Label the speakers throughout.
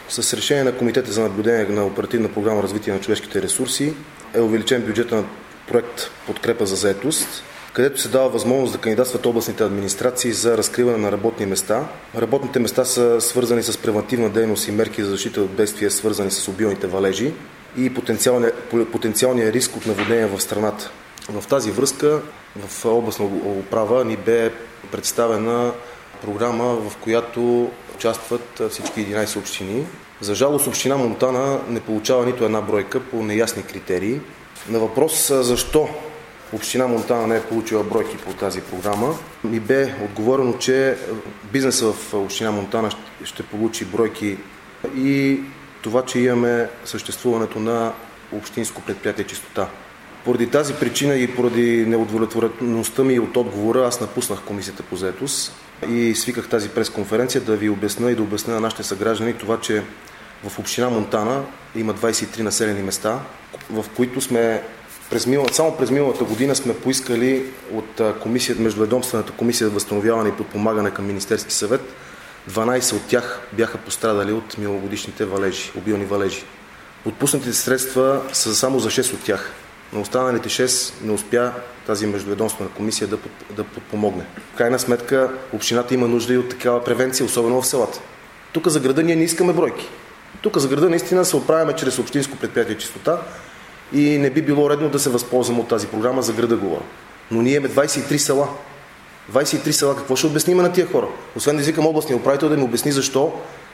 Speaker 1: С решение на Комитета за наблюдение на Оперативна програма развитие на човешките ресурси е увеличен бюджета на проект Подкрепа за заетост, където се дава възможност да кандидатстват областните администрации за разкриване на работни места. Работните места са свързани с превантивна дейност и мерки за защита от бедствия, свързани с обилните валежи и потенциалния риск от наводнение в страната. В тази връзка в областна управа ни бе представена програма, в която участват всички 11 общини. За жалост община Монтана не получава нито една бройка по неясни критерии. На въпрос защо община Монтана не е получила бройки по тази програма, ми бе отговорено, че бизнесът в община Монтана ще получи бройки и това, че имаме съществуването на общинско предприятие Чистота. Поради тази причина и поради неудовлетвореността ми от отговора, аз напуснах Комисията по заетост и свиках тази пресконференция да ви обясня и да обясня на нашите съграждани това, че в община Монтана има 23 населени места, в които сме само през миналата година сме поискали от Междуведомствената комисия за възстановяване и подпомагане към Министерски съвет. 12 от тях бяха пострадали от миналогодишните валежи, обилни валежи. Отпуснатите средства са само за 6 от тях. На останалите 6 не успя тази междуведомствена комисия да подпомогне. В крайна сметка общината има нужда и от такава превенция, особено в селата. Тук за града ние не искаме бройки. Тук за града наистина се оправяме чрез общинско предприятие Чистота и не би било редно да се възползваме от тази програма, за града говоря. Но ние имаме 23 села. 23 села, какво ще обясним на тия хора? Освен да извикам областния управител да им обясни защо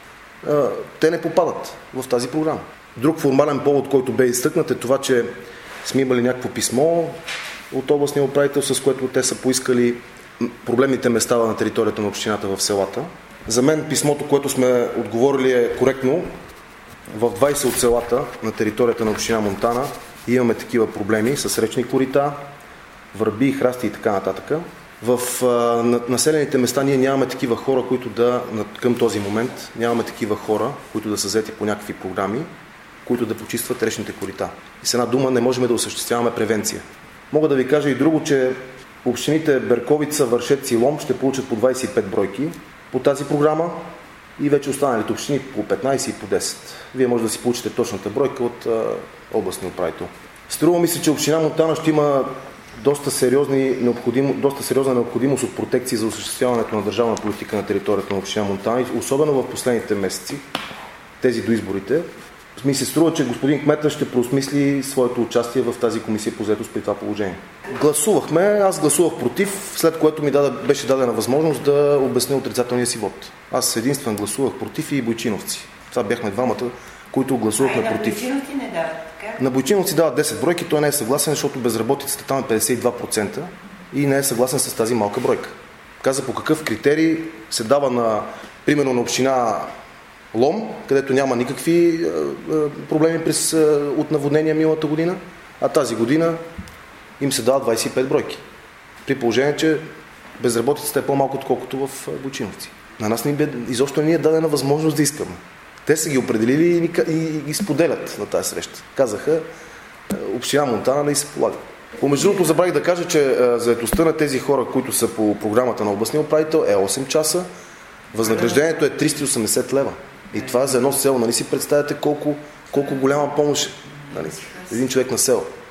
Speaker 1: те не попадат в тази програма. Друг формален повод, който бе изтъкнат, е това, че сме имали някакво писмо от областния управител, с което те са поискали проблемните места на територията на общината в селата. За мен писмото, което сме отговорили, е коректно. В 20 от селата на територията на община Монтана имаме такива проблеми с речни корита, върби, храсти и така нататък. В населените места ние нямаме такива хора, към този момент нямаме такива хора, които да са взети по някакви програми, които да почистват речните корита. И с една дума не можем да осъществяваме превенция. Мога да ви кажа и друго, че общините Берковица, Вършец и Лом ще получат по 25 бройки по тази програма и вече останалите общини по 15 и по 10. Вие може да си получите точната бройка от областния управител. Струва ми се, че община Монтана ще има доста сериозна необходимост от протекции за осъществяването на държавна политика на територията на община Монтана, особено в последните месеци, тези до изборите. Ми се струва, че господин кмета ще преосмисли своето участие в тази комисия по заетост при това положение. Аз гласувах против, след което ми беше дадена възможност да обясня отрицателния си вод. Аз единствен гласувах против и бойчиновци. Това бяхме двамата, които гласувахме против.
Speaker 2: На бойчиновци не дават, така?
Speaker 1: На бойчиновци дават 10 бройки, той не е съгласен, защото безработицата там е 52% и не е съгласен с тази малка бройка. Каза по какъв критерий се дава примерно на община Лом, където няма никакви проблеми от наводнения миналата година, а тази година им се дава 25 бройки. При положение, че безработицата е по-малко, отколкото в Бойчиновци. На нас изобщо не ни е дадена възможност да искаме. Те са ги определили и ги споделят на тази среща. Казаха, община Монтана не се полага. Помежду другото забравих да кажа, че заетостта на тези хора, които са по програмата на областния управител, е 8 часа. Възнаграждението е 380 лева. И това за едно село, нали си представяте колко голяма помощ, нали, един човек на село.